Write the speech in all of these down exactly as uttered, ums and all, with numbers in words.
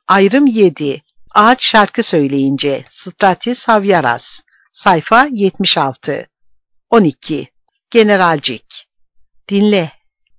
Ayrım yedi. Ağaç şarkı söyleyince. Stratis Havyaras. Sayfa yetmiş altı. on iki. Generalcik. Dinle.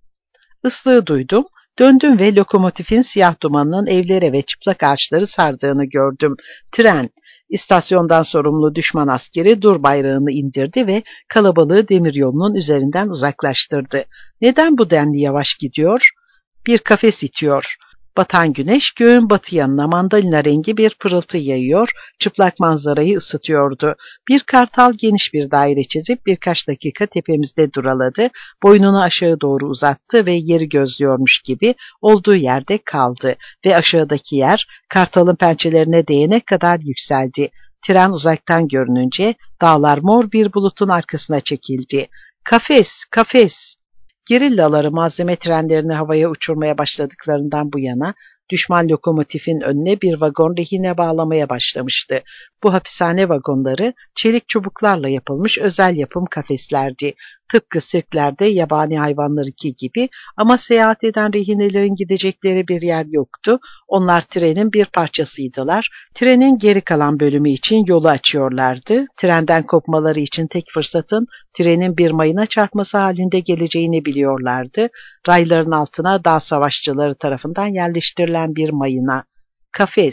Islığı duydum. Döndüm ve lokomotifin siyah dumanının evlere ve çıplak ağaçları sardığını gördüm. Tren. İstasyondan sorumlu düşman askeri dur bayrağını indirdi ve kalabalığı demiryolunun üzerinden uzaklaştırdı. Neden bu denli yavaş gidiyor? Bir kafes itiyor. Batan güneş göğün batı yanına mandalina rengi bir pırıltı yayıyor, çıplak manzarayı ısıtıyordu. Bir kartal geniş bir daire çizip birkaç dakika tepemizde duraladı, boynunu aşağı doğru uzattı ve yeri gözlüyormuş gibi olduğu yerde kaldı ve aşağıdaki yer kartalın pençelerine değene kadar yükseldi. Tren uzaktan görününce dağlar mor bir bulutun arkasına çekildi. Kafes, kafes! Gerillaları malzeme trenlerini havaya uçurmaya başladıklarından bu yana düşman lokomotifin önüne bir vagon rehine bağlamaya başlamıştı. Bu hapishane vagonları çelik çubuklarla yapılmış özel yapım kafeslerdi. Tıpkı sirklerde yabani hayvanlarınki gibi ama seyahat eden rehinelerin gidecekleri bir yer yoktu. Onlar trenin bir parçasıydılar. Trenin geri kalan bölümü için yolu açıyorlardı. Trenden kopmaları için tek fırsatın trenin bir mayına çarpması halinde geleceğini biliyorlardı. Rayların altına dağ savaşçıları tarafından yerleştirilen bir mayına. Kafes.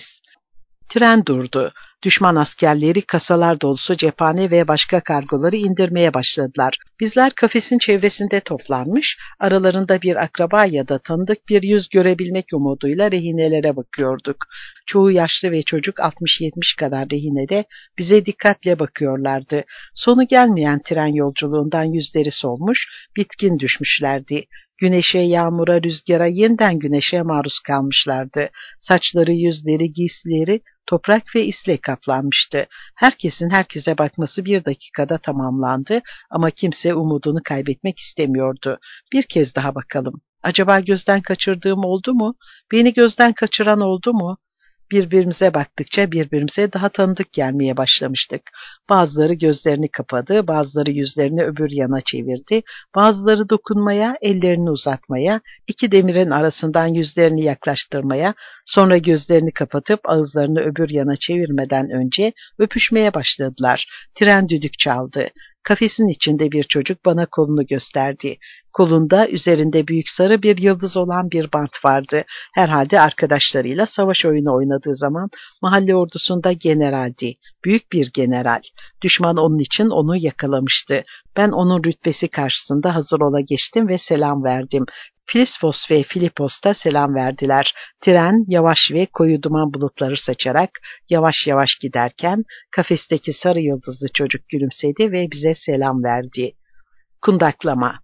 Tren durdu. Düşman askerleri kasalar dolusu cephane ve başka kargoları indirmeye başladılar. Bizler kafesin çevresinde toplanmış, aralarında bir akraba ya da tanıdık bir yüz görebilmek umuduyla rehinelere bakıyorduk. Çoğu yaşlı ve çocuk altmış yetmiş kadar rehinede bize dikkatle bakıyorlardı. Sonu gelmeyen tren yolculuğundan yüzleri solmuş, bitkin düşmüşlerdi. Güneşe, yağmura, rüzgara, yeniden güneşe maruz kalmışlardı. Saçları, yüzleri, giysileri toprak ve isle kaplanmıştı. Herkesin herkese bakması bir dakikada tamamlandı ama kimse umudunu kaybetmek istemiyordu. Bir kez daha bakalım. Acaba gözden kaçırdığım oldu mu? Beni gözden kaçıran oldu mu? Birbirimize baktıkça birbirimize daha tanıdık gelmeye başlamıştık. Bazıları gözlerini kapadı, bazıları yüzlerini öbür yana çevirdi, bazıları dokunmaya, ellerini uzatmaya, iki demirin arasından yüzlerini yaklaştırmaya, sonra gözlerini kapatıp ağızlarını öbür yana çevirmeden önce öpüşmeye başladılar. Tren düdük çaldı. Kafesin içinde bir çocuk bana kolunu gösterdi. Kolunda üzerinde büyük sarı bir yıldız olan bir bant vardı. Herhalde arkadaşlarıyla savaş oyunu oynadığı zaman mahalle ordusunda generaldi. Büyük bir general. Düşman onun için onu yakalamıştı. Ben onun rütbesi karşısında hazır ola geçtim ve selam verdim. Filisfos ve Filipos da selam verdiler. Tren yavaş ve koyu duman bulutları saçarak yavaş yavaş giderken kafesteki sarı yıldızlı çocuk gülümsedi ve bize selam verdi. Kundaklama.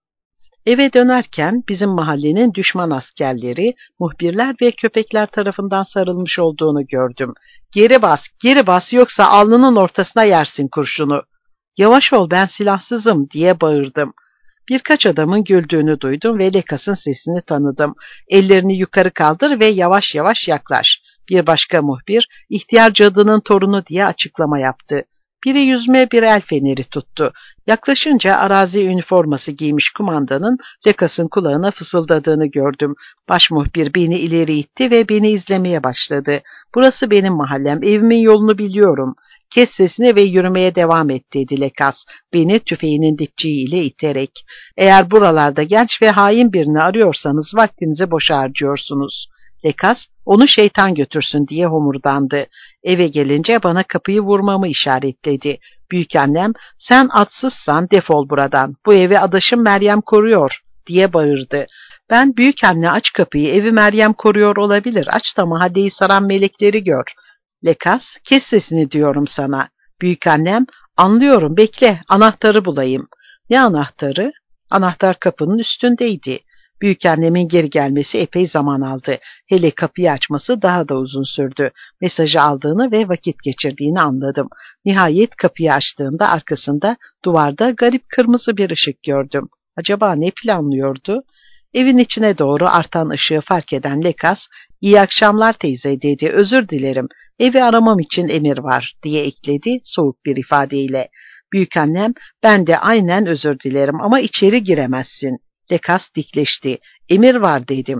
Eve dönerken bizim mahallenin düşman askerleri, muhbirler ve köpekler tarafından sarılmış olduğunu gördüm. Geri bas, geri bas yoksa alnının ortasına yersin kurşunu. Yavaş ol ben silahsızım diye bağırdım. Birkaç adamın güldüğünü duydum ve Lekas'ın sesini tanıdım. Ellerini yukarı kaldır ve yavaş yavaş yaklaş. Bir başka muhbir, ihtiyar cadının torunu diye açıklama yaptı. Biri yüzme bir el feneri tuttu. Yaklaşınca arazi üniforması giymiş kumandanın Lekas'ın kulağına fısıldadığını gördüm. Başmuhbir beni ileri itti ve beni izlemeye başladı. Burası benim mahallem, evimin yolunu biliyorum. Kes sesini ve yürümeye devam et dedi Lekas, beni tüfeğinin dipçiğiyle iterek. Eğer buralarda genç ve hain birini arıyorsanız vaktinizi boşa harcıyorsunuz. Lekas, onu şeytan götürsün diye homurdandı. Eve gelince bana kapıyı vurmamı işaretledi. Büyükannem, sen atsızsan defol buradan, bu evi adaşım Meryem koruyor diye bağırdı. Ben, büyükanne aç kapıyı, evi Meryem koruyor olabilir, aç da mahalleyi saran melekleri gör. Lekas, kes sesini diyorum sana. Büyükannem, anlıyorum bekle, anahtarı bulayım. Ne anahtarı? Anahtar kapının üstündeydi. Büyükannemin geri gelmesi epey zaman aldı. Hele kapıyı açması daha da uzun sürdü. Mesajı aldığını ve vakit geçirdiğini anladım. Nihayet kapıyı açtığında arkasında duvarda garip kırmızı bir ışık gördüm. Acaba ne planlıyordu? Evin içine doğru artan ışığı fark eden Lekas, iyi akşamlar teyze dedi, özür dilerim. Evi aramam için emir var diye ekledi soğuk bir ifadeyle. Büyükannem, ben de aynen özür dilerim ama içeri giremezsin. Lekas dikleşti. Emir var dedim.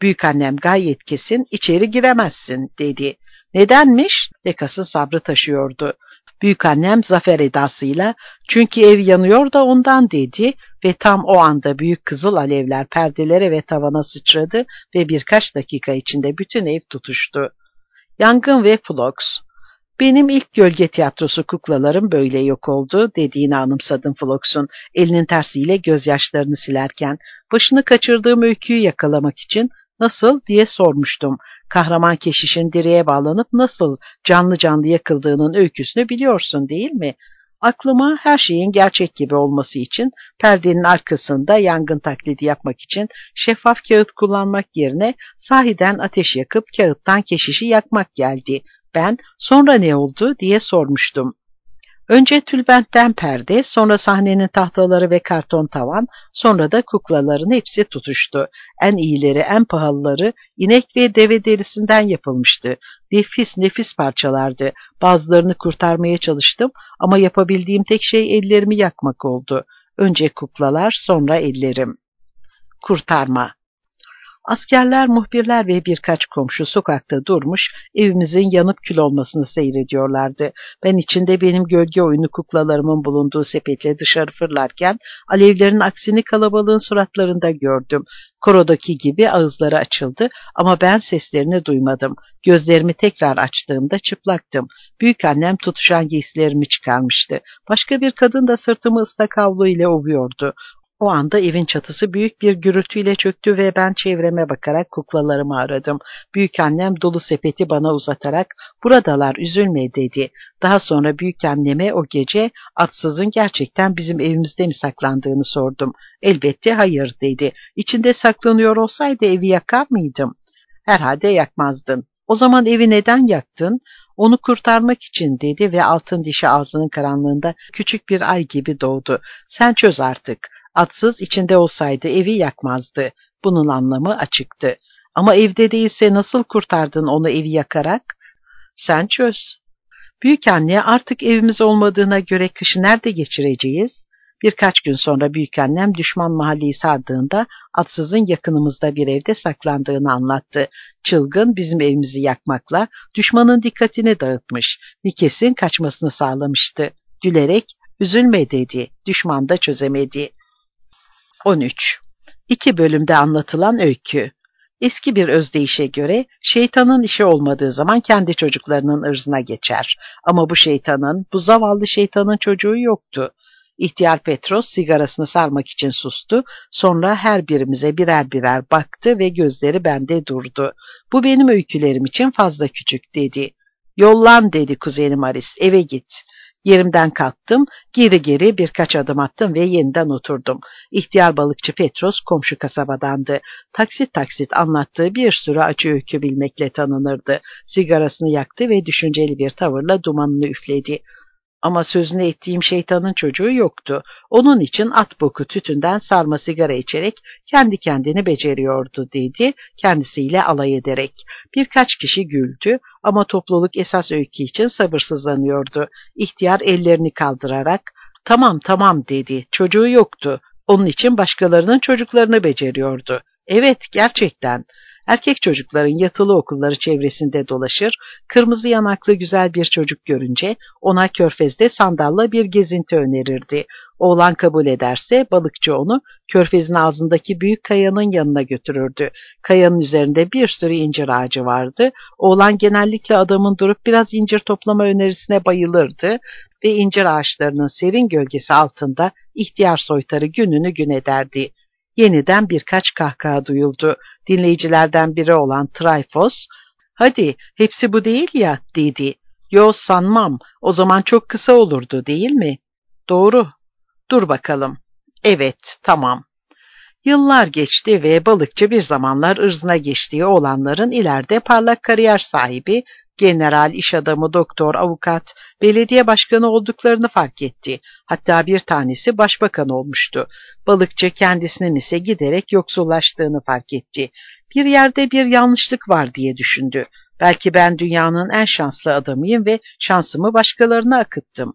Büyükannem gayet kesin içeri giremezsin dedi. Nedenmiş? Lekas'ın sabrı taşıyordu. Büyükannem zafer edasıyla çünkü ev yanıyor da ondan dedi ve tam o anda büyük kızıl alevler perdelere ve tavana sıçradı ve birkaç dakika içinde bütün ev tutuştu. Yangın ve Flox. Benim ilk gölge tiyatrosu kuklalarım böyle yok oldu dediğini anımsadım Flox'un elinin tersiyle gözyaşlarını silerken. Başını kaçırdığım öyküyü yakalamak için nasıl diye sormuştum. Kahraman keşişin direğe bağlanıp nasıl canlı canlı yakıldığının öyküsünü biliyorsun değil mi? Aklıma her şeyin gerçek gibi olması için perdenin arkasında yangın taklidi yapmak için şeffaf kağıt kullanmak yerine sahiden ateş yakıp kağıttan keşişi yakmak geldi. Ben sonra ne oldu diye sormuştum. Önce tülbentten perde, sonra sahnenin tahtaları ve karton tavan, sonra da kuklaların hepsi tutuştu. En iyileri, en pahalıları inek ve deve derisinden yapılmıştı. Nefis nefis parçalardı. Bazılarını kurtarmaya çalıştım ama yapabildiğim tek şey ellerimi yakmak oldu. Önce kuklalar, sonra ellerim. Kurtarma. Askerler, muhbirler ve birkaç komşu sokakta durmuş, evimizin yanıp kül olmasını seyrediyorlardı. Ben içinde benim gölge oyunu kuklalarımın bulunduğu sepetle dışarı fırlarken, alevlerin aksini kalabalığın suratlarında gördüm. Korodaki gibi ağızları açıldı ama ben seslerini duymadım. Gözlerimi tekrar açtığımda çıplaktım. Büyükannem tutuşan giysilerimi çıkarmıştı. Başka bir kadın da sırtımı ıslak havlu ile ovuyordu. O anda evin çatısı büyük bir gürültüyle çöktü ve ben çevreme bakarak kuklalarımı aradım. Büyükannem dolu sepeti bana uzatarak "Buradalar, üzülme" dedi. Daha sonra büyükanneme o gece atsızın gerçekten bizim evimizde mi saklandığını sordum. Elbette hayır dedi. İçinde saklanıyor olsaydı evi yakar mıydım? Herhalde yakmazdın. O zaman evi neden yaktın? Onu kurtarmak için dedi ve altın dişi ağzının karanlığında küçük bir ay gibi doğdu. Sen çöz artık. Atsız içinde olsaydı evi yakmazdı. Bunun anlamı açıktı. Ama evde değilse nasıl kurtardın onu evi yakarak? Sen çöz. Büyükanne artık evimiz olmadığına göre kışı nerede geçireceğiz? Birkaç gün sonra büyükannem düşman mahalleyi sardığında atsızın yakınımızda bir evde saklandığını anlattı. Çılgın bizim evimizi yakmakla düşmanın dikkatini dağıtmış. Nikes'in kaçmasını sağlamıştı. Gülerek üzülme dedi. Düşman da çözemedi. on üç. İki bölümde anlatılan öykü. Eski bir özdeyişe göre şeytanın işi olmadığı zaman kendi çocuklarının ırzına geçer. Ama bu şeytanın, bu zavallı şeytanın çocuğu yoktu. İhtiyar Petros sigarasını sarmak için sustu, sonra her birimize birer birer baktı ve gözleri bende durdu. Bu benim öykülerim için fazla küçük dedi. Yollan dedi kuzenim Aris, eve git. Yerimden kalktım, geri geri birkaç adım attım ve yeniden oturdum. İhtiyar balıkçı Petros komşu kasabadandı. Taksit taksit anlattığı bir sürü acı öykü bilmekle tanınırdı. Sigarasını yaktı ve düşünceli bir tavırla dumanını üfledi. Ama sözünü ettiğim şeytanın çocuğu yoktu. Onun için at boku tütünden sarma sigara içerek kendi kendini beceriyordu dedi, kendisiyle alay ederek. Birkaç kişi güldü ama topluluk esas öykü için sabırsızlanıyordu. İhtiyar ellerini kaldırarak "Tamam tamam" dedi, çocuğu yoktu. Onun için başkalarının çocuklarını beceriyordu. Evet, gerçekten. Erkek çocukların yatılı okulları çevresinde dolaşır, kırmızı yanaklı güzel bir çocuk görünce ona körfezde sandalla bir gezinti önerirdi. Oğlan kabul ederse balıkçı onu körfezin ağzındaki büyük kayanın yanına götürürdü. Kayanın üzerinde bir sürü incir ağacı vardı. Oğlan genellikle adamın durup biraz incir toplama önerisine bayılırdı ve incir ağaçlarının serin gölgesi altında ihtiyar soytarı gününü gün ederdi. Yeniden birkaç kahkaha duyuldu. Dinleyicilerden biri olan Trifos, "Hadi, hepsi bu değil ya" dedi. "Yo, sanmam. O zaman çok kısa olurdu değil mi?" "Doğru. Dur bakalım." "Evet, tamam." Yıllar geçti ve balıkçı bir zamanlar ırzına geçtiği olanların ileride parlak kariyer sahibi, general, iş adamı, doktor, avukat, belediye başkanı olduklarını fark etti. Hatta bir tanesi başbakan olmuştu. Balıkçı kendisinin ise giderek yoksullaştığını fark etti. Bir yerde bir yanlışlık var diye düşündü. Belki ben dünyanın en şanslı adamıyım ve şansımı başkalarına akıttım.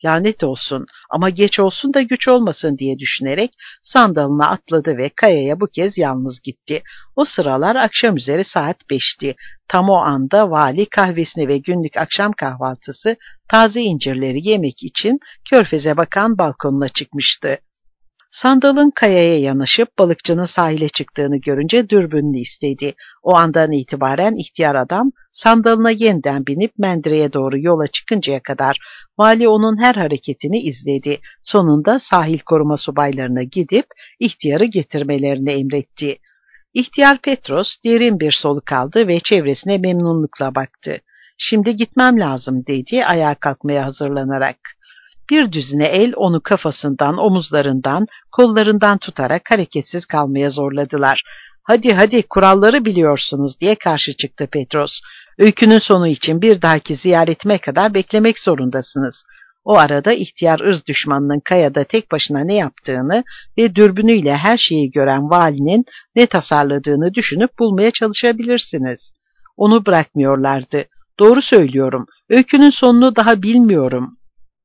Lanet olsun ama geç olsun da güç olmasın diye düşünerek sandalına atladı ve kayaya bu kez yalnız gitti. O sıralar akşam üzeri saat beşti. Tam o anda vali kahvesini ve günlük akşam kahvaltısı taze incirleri yemek için körfeze bakan balkonuna çıkmıştı. Sandalın kayaya yanaşıp balıkçının sahile çıktığını görünce dürbününü istedi. O andan itibaren ihtiyar adam sandalına yeniden binip mendireye doğru yola çıkıncaya kadar vali onun her hareketini izledi. Sonunda sahil koruma subaylarına gidip ihtiyarı getirmelerini emretti. İhtiyar Petros derin bir soluk aldı ve çevresine memnunlukla baktı. "Şimdi gitmem lazım," dedi ayağa kalkmaya hazırlanarak. Bir düzine el onu kafasından, omuzlarından, kollarından tutarak hareketsiz kalmaya zorladılar. "Hadi hadi, kuralları biliyorsunuz," diye karşı çıktı Petros. "Öykünün sonu için bir dahaki ziyaretime kadar beklemek zorundasınız." O arada ihtiyar ırz düşmanının kayada tek başına ne yaptığını ve dürbünüyle her şeyi gören valinin ne tasarladığını düşünüp bulmaya çalışabilirsiniz. Onu bırakmıyorlardı. "Doğru söylüyorum. Öykünün sonunu daha bilmiyorum."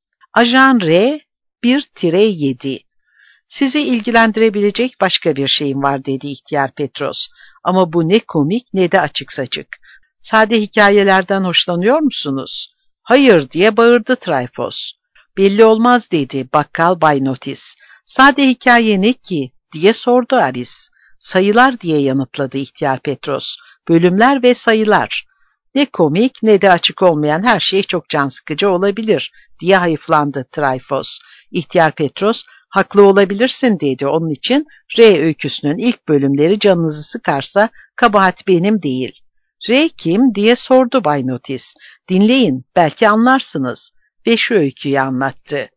Ajan R bir yedi. "Sizi ilgilendirebilecek başka bir şeyim var," dedi ihtiyar Petros. "Ama bu ne komik ne de açık saçık. Sade hikayelerden hoşlanıyor musunuz?" "Hayır," diye bağırdı Trifos. "Belli olmaz," dedi bakkal Bay Notis. "Sade hikaye ne ki?" diye sordu Aris. "Sayılar," diye yanıtladı ihtiyar Petros. "Bölümler ve sayılar. Ne komik ne de açık olmayan her şey çok can sıkıcı olabilir," diye hayıflandı Trifos. İhtiyar Petros, "Haklı olabilirsin," dedi. "Onun için R öyküsünün ilk bölümleri canınızı sıkarsa kabahat benim değil." "R kim?" diye sordu Bay Notis. "Dinleyin, belki anlarsınız." Ve şu öyküyü anlattı.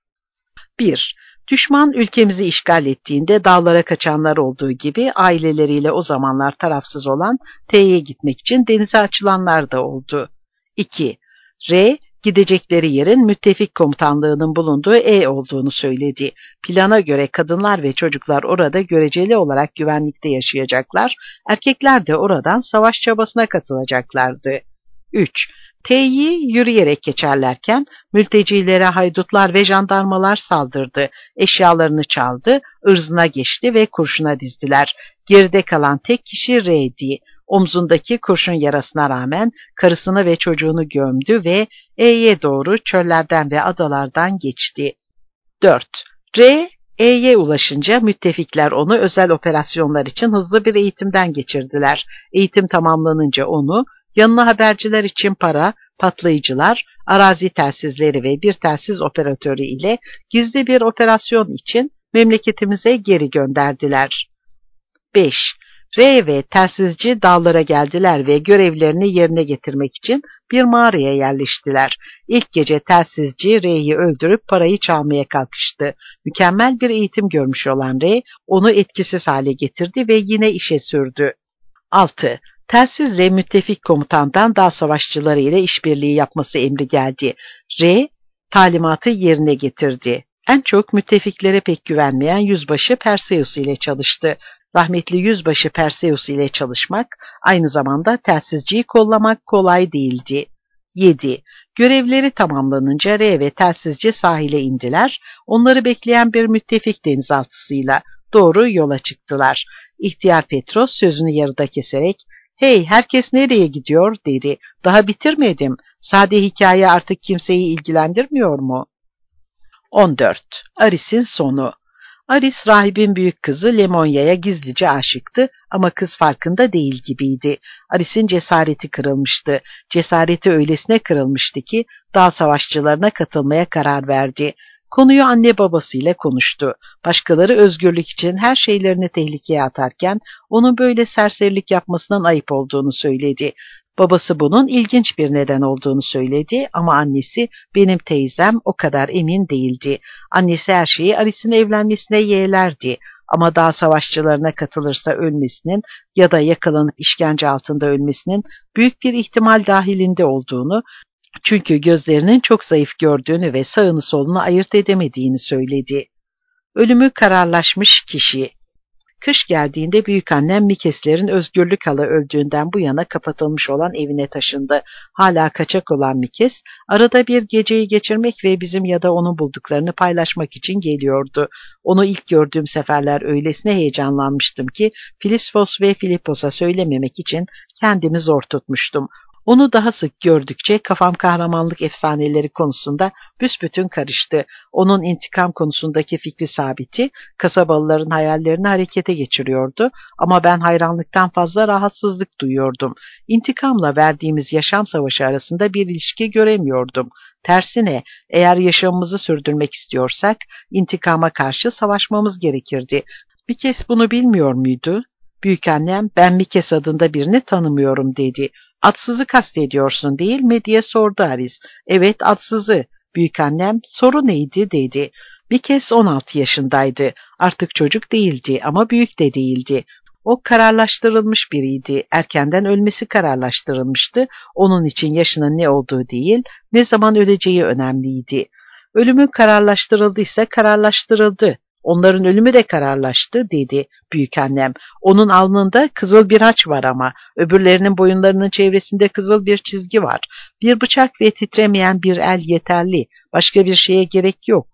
bir. Düşman ülkemizi işgal ettiğinde dağlara kaçanlar olduğu gibi aileleriyle o zamanlar tarafsız olan T'ye gitmek için denize açılanlar da oldu. iki. R, gidecekleri yerin müttefik komutanlığının bulunduğu E olduğunu söyledi. Plana göre kadınlar ve çocuklar orada göreceli olarak güvenlikte yaşayacaklar, erkekler de oradan savaş çabasına katılacaklardı. üç. T'yi yürüyerek geçerlerken mültecilere haydutlar ve jandarmalar saldırdı, eşyalarını çaldı, ırzına geçti ve kurşuna dizdiler. Geride kalan tek kişi R'di. Omzundaki kurşun yarasına rağmen karısını ve çocuğunu gömdü ve E'ye doğru çöllerden ve adalardan geçti. dört. R, E'ye ulaşınca müttefikler onu özel operasyonlar için hızlı bir eğitimden geçirdiler. Eğitim tamamlanınca onu yanına haberciler için para, patlayıcılar, arazi telsizleri ve bir telsiz operatörü ile gizli bir operasyon için memleketimize geri gönderdiler. beş. R ve telsizci dağlara geldiler ve görevlerini yerine getirmek için bir mağaraya yerleştiler. İlk gece telsizci R'yi öldürüp parayı çalmaya kalkıştı. Mükemmel bir eğitim görmüş olan R, onu etkisiz hale getirdi ve yine işe sürdü. altı. Telsizle müttefik komutandan dağ savaşçıları ile işbirliği yapması emri geldi. R, talimatı yerine getirdi. En çok müttefiklere pek güvenmeyen yüzbaşı Perseus ile çalıştı. Rahmetli yüzbaşı Perseus ile çalışmak, aynı zamanda telsizciyi kollamak kolay değildi. yedi. Görevleri tamamlanınca R ve telsizci sahile indiler. Onları bekleyen bir müttefik denizaltısıyla doğru yola çıktılar. İhtiyar Petros sözünü yarıda keserek, "Hey, herkes nereye gidiyor?" dedi. "Daha bitirmedim. Sade hikaye artık kimseyi ilgilendirmiyor mu?" on dört. Aris'in sonu. Aris, rahibin büyük kızı Lemonya'ya gizlice aşıktı ama kız farkında değil gibiydi. Aris'in cesareti kırılmıştı. Cesareti öylesine kırılmıştı ki dağ savaşçılarına katılmaya karar verdi. Konuyu anne babasıyla konuştu. Başkaları özgürlük için her şeylerini tehlikeye atarken onun böyle serserilik yapmasının ayıp olduğunu söyledi. Babası bunun ilginç bir neden olduğunu söyledi ama annesi, benim teyzem, o kadar emin değildi. Annesi her şeyi Aris'in evlenmesine yeğlerdi ama dağ savaşçılarına katılırsa ölmesinin ya da yakalanıp işkence altında ölmesinin büyük bir ihtimal dahilinde olduğunu, çünkü gözlerinin çok zayıf gördüğünü ve sağını solunu ayırt edemediğini söyledi. Ölümü kararlaşmış kişi. Kış geldiğinde büyükannem Mikeslerin Özgürlük Hala öldüğünden bu yana kapatılmış olan evine taşındı. Hala kaçak olan Mikes, arada bir geceyi geçirmek ve bizim ya da onun bulduklarını paylaşmak için geliyordu. Onu ilk gördüğüm seferler öylesine heyecanlanmıştım ki Filisfos ve Filipos'a söylememek için kendimi zor tutmuştum. Onu daha sık gördükçe kafam kahramanlık efsaneleri konusunda büsbütün karıştı. Onun intikam konusundaki fikri sabiti, kasabalıların hayallerini harekete geçiriyordu ama ben hayranlıktan fazla rahatsızlık duyuyordum. İntikamla verdiğimiz yaşam savaşı arasında bir ilişki göremiyordum. Tersine, eğer yaşamımızı sürdürmek istiyorsak, intikama karşı savaşmamız gerekirdi. Bir kez bunu bilmiyor muydu? Büyükannem, ben Mikes adında birini tanımıyorum dedi. Atsızı kastediyorsun değil mi diye sordu Aris. Evet, atsızı. Büyükannem, soru neydi dedi. Mikes on altı yaşındaydı. Artık çocuk değildi ama büyük de değildi. O kararlaştırılmış biriydi. Erkenden ölmesi kararlaştırılmıştı. Onun için yaşının ne olduğu değil, ne zaman öleceği önemliydi. Ölümü kararlaştırıldıysa kararlaştırıldı. Onların ölümü de kararlaştı dedi büyükannem. Onun alnında kızıl bir haç var ama öbürlerinin boyunlarının çevresinde kızıl bir çizgi var. Bir bıçak ve titremeyen bir el yeterli. Başka bir şeye gerek yok.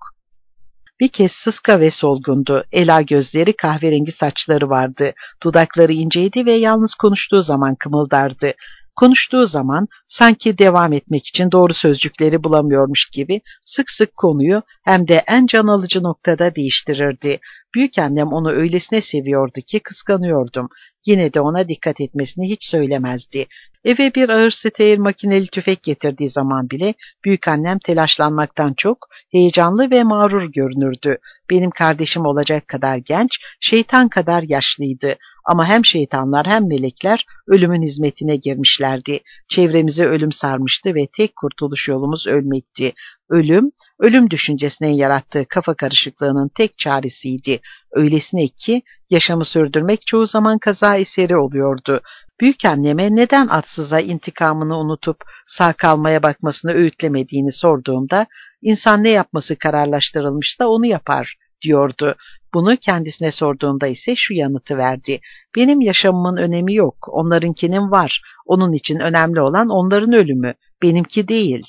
Bir kez sıska ve solgundu. Ela gözleri, kahverengi saçları vardı. Dudakları inceydi ve yalnız konuştuğu zaman kımıldardı. Konuştuğu zaman sanki devam etmek için doğru sözcükleri bulamıyormuş gibi sık sık konuyu hem de en can alıcı noktada değiştirirdi. Büyükannem onu öylesine seviyordu ki kıskanıyordum. Yine de ona dikkat etmesini hiç söylemezdi. Eve bir ağır steyr makineli tüfek getirdiği zaman bile büyükannem telaşlanmaktan çok heyecanlı ve mağrur görünürdü. Benim kardeşim olacak kadar genç, şeytan kadar yaşlıydı. Ama hem şeytanlar hem melekler ölümün hizmetine girmişlerdi. Çevremizi ölüm sarmıştı ve tek kurtuluş yolumuz ölmekti. Ölüm, ölüm düşüncesinin yarattığı kafa karışıklığının tek çaresiydi. Öylesine ki yaşamı sürdürmek çoğu zaman kaza eseri oluyordu. Büyükanneme neden atsıza intikamını unutup sağ kalmaya bakmasını öğütlemediğini sorduğumda, insan ne yapması kararlaştırılmışsa onu yapar diyordu. Bunu kendisine sorduğumda ise şu yanıtı verdi. Benim yaşamımın önemi yok, onlarınkinin var. Onun için önemli olan onların ölümü, benimki değil.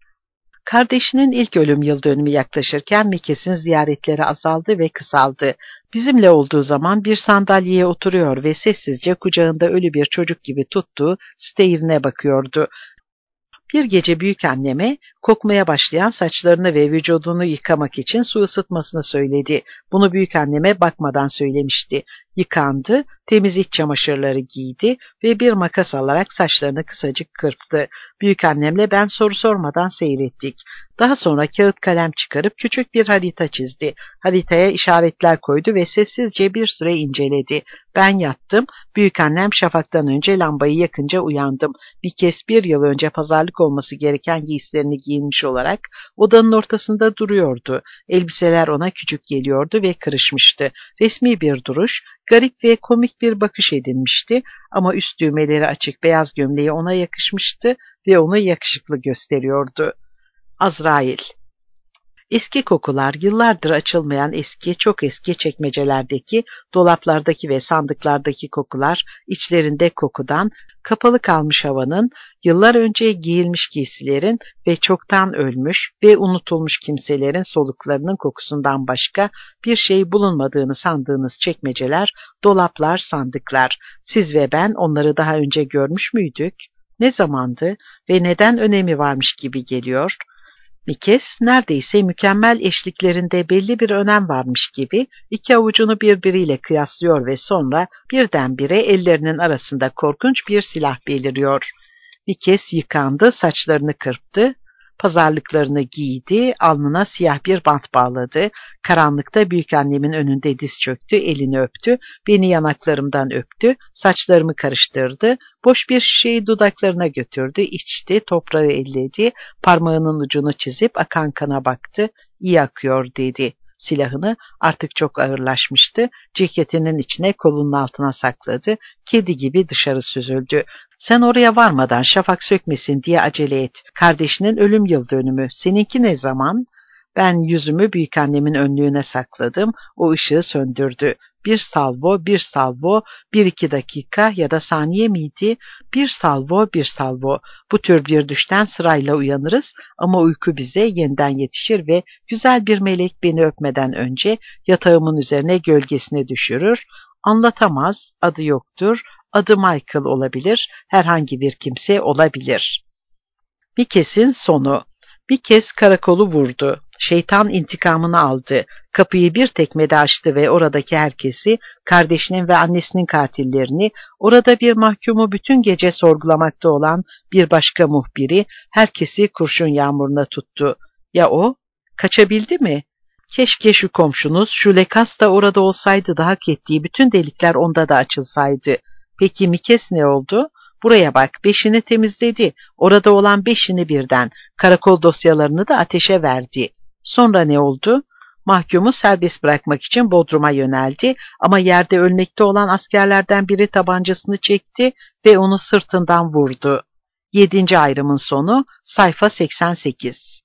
Kardeşinin ilk ölüm yıl dönümü yaklaşırken Mikes'in ziyaretleri azaldı ve kısaldı. Bizimle olduğu zaman bir sandalyeye oturuyor ve sessizce kucağında ölü bir çocuk gibi tuttuğu steyrine bakıyordu. Bir gece büyükanneme kokmaya başlayan saçlarını ve vücudunu yıkamak için su ısıtmasını söyledi. Bunu büyükanneme bakmadan söylemişti. Yıkandı, temiz iç çamaşırları giydi ve bir makas alarak saçlarını kısacık kırptı. Büyükannemle ben soru sormadan seyrettik. Daha sonra kağıt kalem çıkarıp küçük bir harita çizdi. Haritaya işaretler koydu ve sessizce bir süre inceledi. Ben yattım, büyükannem şafaktan önce lambayı yakınca uyandım. Bir kez bir yıl önce pazarlık olması gereken giysilerini giyinmiş olarak odanın ortasında duruyordu. Elbiseler ona küçük geliyordu ve kırışmıştı. Resmi bir duruş, garip ve komik bir bakış edinmişti ama üst düğmeleri açık beyaz gömleği ona yakışmıştı ve onu yakışıklı gösteriyordu. Azrail. Eski kokular, yıllardır açılmayan eski, çok eski çekmecelerdeki, dolaplardaki ve sandıklardaki kokular, içlerinde kokudan, kapalı kalmış havanın, yıllar önce giyilmiş giysilerin ve çoktan ölmüş ve unutulmuş kimselerin soluklarının kokusundan başka bir şey bulunmadığını sandığınız çekmeceler, dolaplar, sandıklar. Siz ve ben onları daha önce görmüş müydük? Ne zamandı ve neden önemi varmış gibi geliyor? Mikes neredeyse mükemmel eşliklerinde belli bir önem varmış gibi iki avucunu birbiriyle kıyaslıyor ve sonra birdenbire ellerinin arasında korkunç bir silah beliriyor. Mikes yıkandı, saçlarını kırptı, pazarlıklarını giydi, alnına siyah bir bant bağladı, karanlıkta büyükannemin önünde diz çöktü, elini öptü, beni yanaklarımdan öptü, saçlarımı karıştırdı, boş bir şişeyi dudaklarına götürdü, içti, toprağı elledi, parmağının ucunu çizip akan kana baktı, iyi akıyor dedi. Silahını artık çok ağırlaşmıştı, ceketinin içine kolunun altına sakladı, kedi gibi dışarı süzüldü. Sen oraya varmadan şafak sökmesin diye acele et. Kardeşinin ölüm yıl dönümü. Seninki ne zaman? Ben yüzümü büyükannemin önlüğüne sakladım. O ışığı söndürdü. bir salvo, bir salvo, bir iki dakika ya da saniye miydi? Bir salvo, bir salvo. Bu tür bir düşten sırayla uyanırız ama uyku bize yeniden yetişir ve güzel bir melek beni öpmeden önce yatağımın üzerine gölgesine düşürür. Anlatamaz, adı yoktur, adı Michael olabilir, herhangi bir kimse olabilir. Bir kesin sonu. Bir kez karakolu vurdu. Şeytan intikamını aldı. Kapıyı bir tekmede açtı ve oradaki herkesi, kardeşinin ve annesinin katillerini, orada bir mahkumu bütün gece sorgulamakta olan bir başka muhbiri, herkesi kurşun yağmuruna tuttu. Ya o? Kaçabildi mi? Keşke şu komşunuz, şu Lekas da orada olsaydı da hak ettiği bütün delikler onda da açılsaydı. Peki Mikes ne oldu? Buraya bak, beşini temizledi. Orada olan beşini birden. Karakol dosyalarını da ateşe verdi. Sonra ne oldu? Mahkumu serbest bırakmak için Bodrum'a yöneldi ama yerde ölmekte olan askerlerden biri tabancasını çekti ve onu sırtından vurdu. Yedinci ayrımın sonu, sayfa seksen sekiz.